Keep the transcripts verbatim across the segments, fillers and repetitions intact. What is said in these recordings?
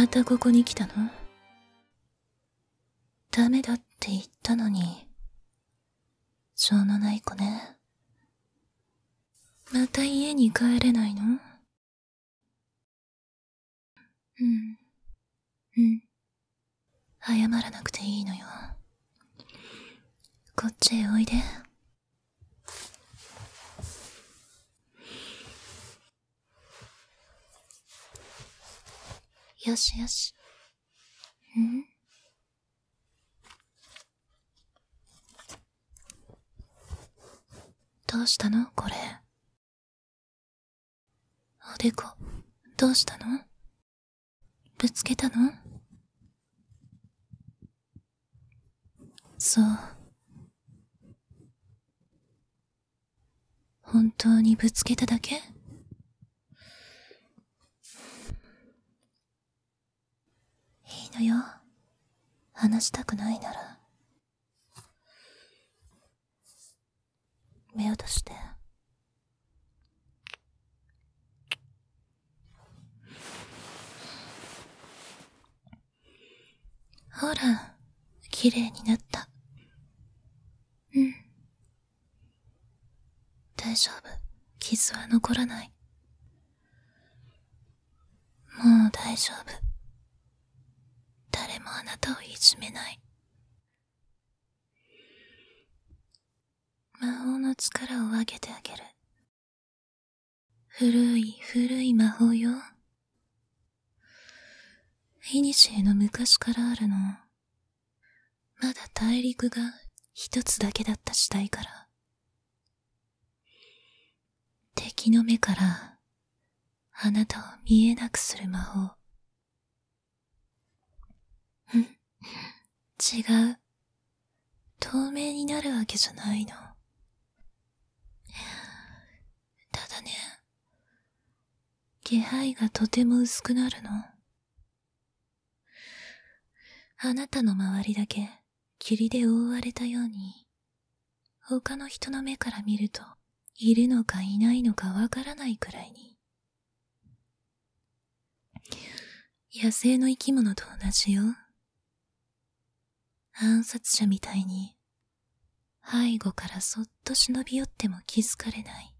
またここに来たの？ダメだって言ったのに。しょうのない子ね。また家に帰れないの？うん。うん。謝らなくていいのよ。こっちへおいで。よしよし。ん？どうしたのこれ。おでこ、どうしたの？ぶつけたの？そう。本当にぶつけただけ？いいのよ。話したくないなら。目を閉して。ほら、綺麗になった。うん。大丈夫。傷は残らない。もう大丈夫。誰もあなたをいじめない。魔法の力を分けてあげる。古い古い魔法よ。いにしえの昔からあるの。まだ大陸が一つだけだった時代から。敵の目からあなたを見えなくする魔法。違う。透明になるわけじゃないの。ただね、気配がとても薄くなるの。あなたの周りだけ霧で覆われたように、他の人の目から見ると、いるのかいないのかわからないくらいに。野生の生き物と同じよ。暗殺者みたいに、背後からそっと忍び寄っても気づかれない。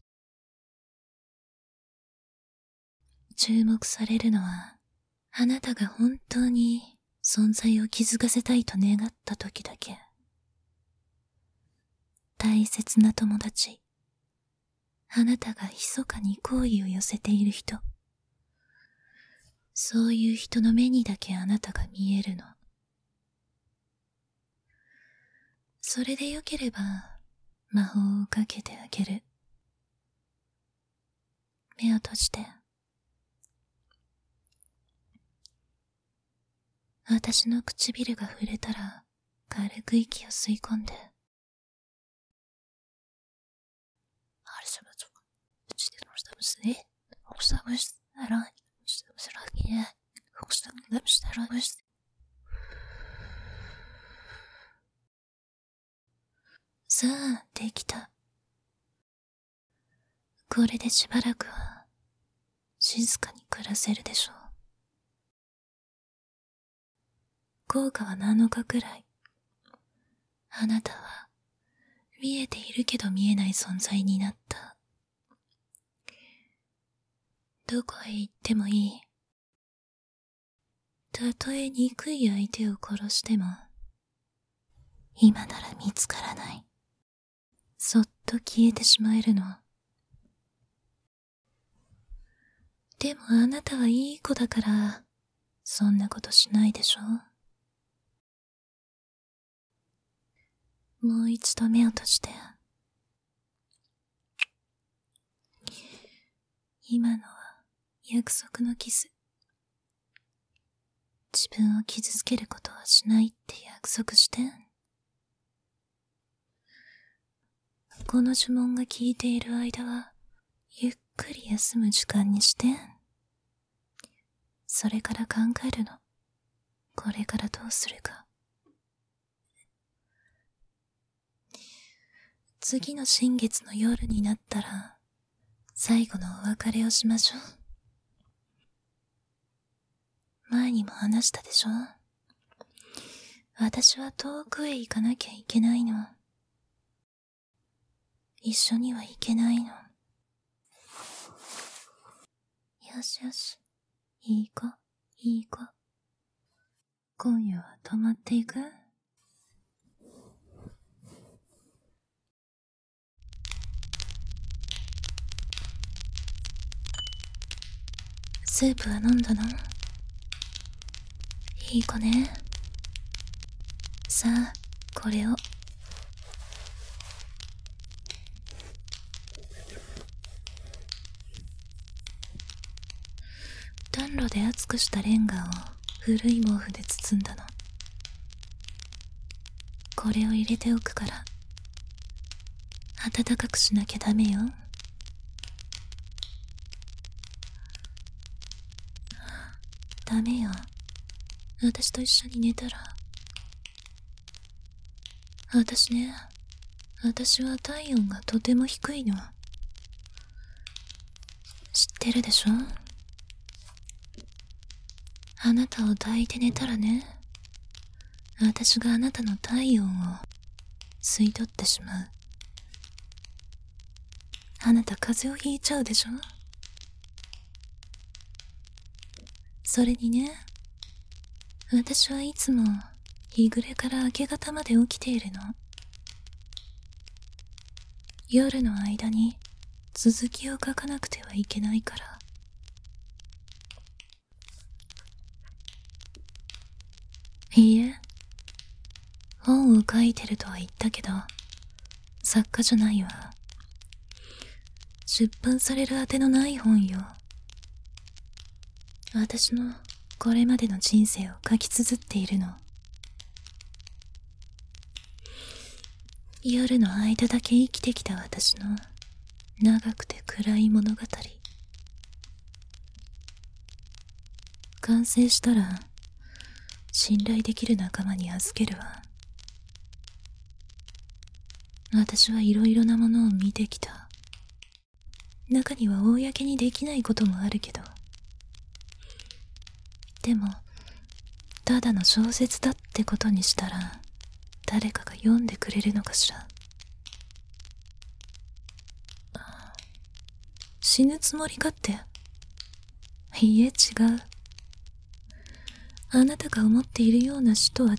注目されるのは、あなたが本当に存在を気づかせたいと願った時だけ。大切な友達、あなたが密かに好意を寄せている人、そういう人の目にだけあなたが見えるの。それでよければ魔法をかけてあげる。目を閉じて。私の唇が触れたら軽く息を吸い込んで。さあ、できた。これでしばらくは静かに暮らせるでしょう。効果はなのかくらい。あなたは見えているけど見えない存在になった。どこへ行ってもいい。たとえ憎い相手を殺しても、今なら見つからない。そっと消えてしまえるの。でもあなたはいい子だから、そんなことしないでしょ。もう一度目を閉じて。今のは約束のキス。自分を傷つけることはしないって約束して。この呪文が効いている間は、ゆっくり休む時間にして。それから考えるの。これからどうするか。次の新月の夜になったら、最後のお別れをしましょう。 前にも話したでしょ。私は遠くへ行かなきゃいけないの。一緒には行けないの。よしよし、いい子、いい子。今夜は泊まっていく？スープは飲んだの？いい子ね。さあ、これを。暖炉で熱くしたレンガを古い毛布で包んだの。これを入れておくから暖かくしなきゃダメよ。ダメよ。私と一緒に寝たら。私ね、私は体温がとても低いの。知ってるでしょ？あなたを抱いて寝たらね、私があなたの体温を吸い取ってしまう。あなた風邪をひいちゃうでしょ？それにね、私はいつも日暮れから明け方まで起きているの。夜の間に続きを書かなくてはいけないから。いいえ、本を書いてるとは言ったけど、作家じゃないわ。出版されるあてのない本よ。私のこれまでの人生を書き綴っているの。夜の間だけ生きてきた私の長くて暗い物語。完成したら信頼できる仲間に預けるわ。私はいろいろなものを見てきた。中には公にできないこともあるけど、でもただの小説だってことにしたら誰かが読んでくれるのかしら。死ぬつもりかって？いいえ、違う。あなたが思っているような死とは違う。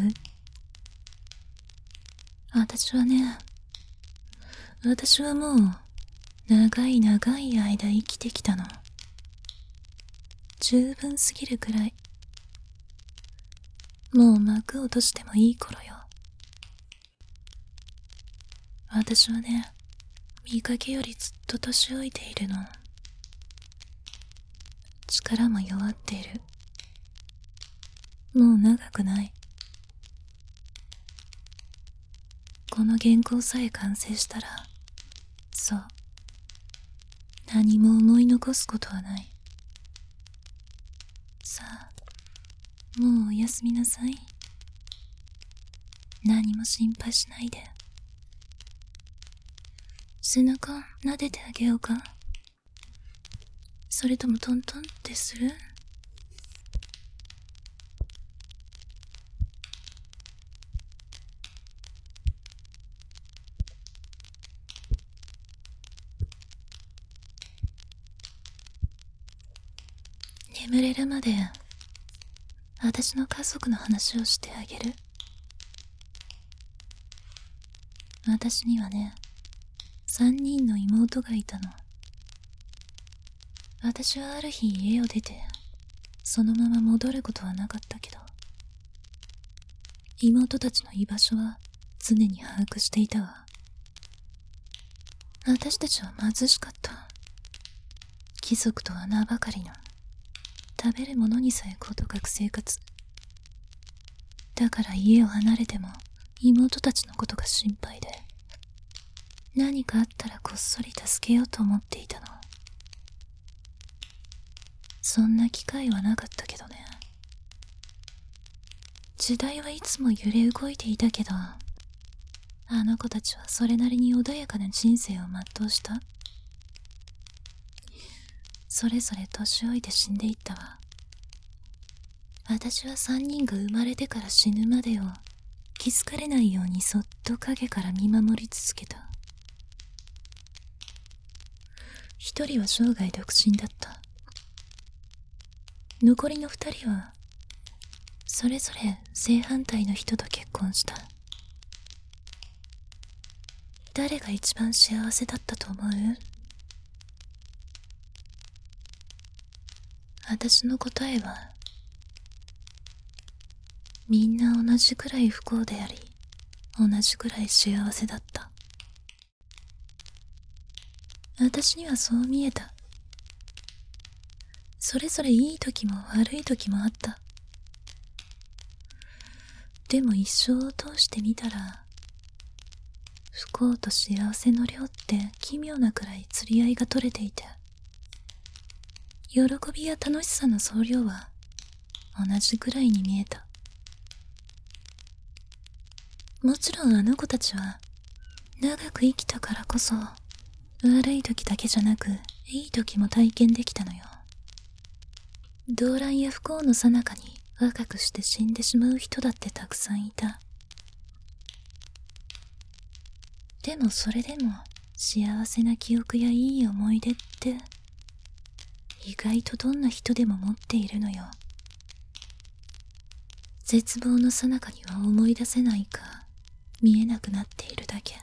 私はね、私はもう長い長い間生きてきたの。十分すぎるくらい。もう幕を閉じてもいい頃よ。私はね、見かけよりずっと年老いているの。力も弱っている。もう長くない。この原稿さえ完成したら、そう、何も思い残すことはない。さあ、もうおやすみなさい。何も心配しないで。背中撫でてあげようか？それともトントンってする？眠れるまで私の家族の話をしてあげる。私にはね、三人の妹がいたの。私はある日家を出てそのまま戻ることはなかったけど、妹たちの居場所は常に把握していたわ。私たちは貧しかった。貴族とは名ばかりの食べるものにさえ事欠く生活。だから家を離れても妹たちのことが心配で、何かあったらこっそり助けようと思っていたの。そんな機会はなかったけどね。時代はいつも揺れ動いていたけど、あの子たちはそれなりに穏やかな人生を全うした。それぞれ年老いて死んでいったわ。 私は三人が生まれてから死ぬまでを気づかれないようにそっと影から見守り続けた。一人は生涯独身だった。残りの二人はそれぞれ正反対の人と結婚した。誰が一番幸せだったと思う？私の答えは、みんな同じくらい不幸であり、同じくらい幸せだった。私にはそう見えた。それぞれいい時も悪い時もあった。でも一生を通してみたら、不幸と幸せの量って奇妙なくらい釣り合いが取れていて、喜びや楽しさの総量は同じくらいに見えた。もちろんあの子たちは長く生きたからこそ悪い時だけじゃなくいい時も体験できたのよ。動乱や不幸の最中に若くして死んでしまう人だってたくさんいた。でもそれでも幸せな記憶やいい思い出って意外とどんな人でも持っているのよ。絶望の最中には思い出せないか見えなくなっているだけ。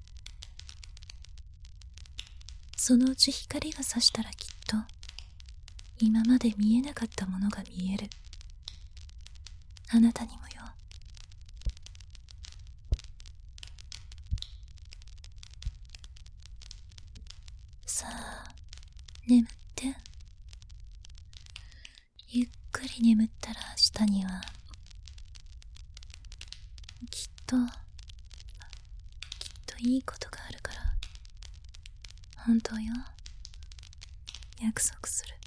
そのうち光が差したらきっと今まで見えなかったものが見える。あなたにもよ。さあ、眠って。ゆっくり眠ったら明日にはきっときっといいことがあるから。本当よ。約束する。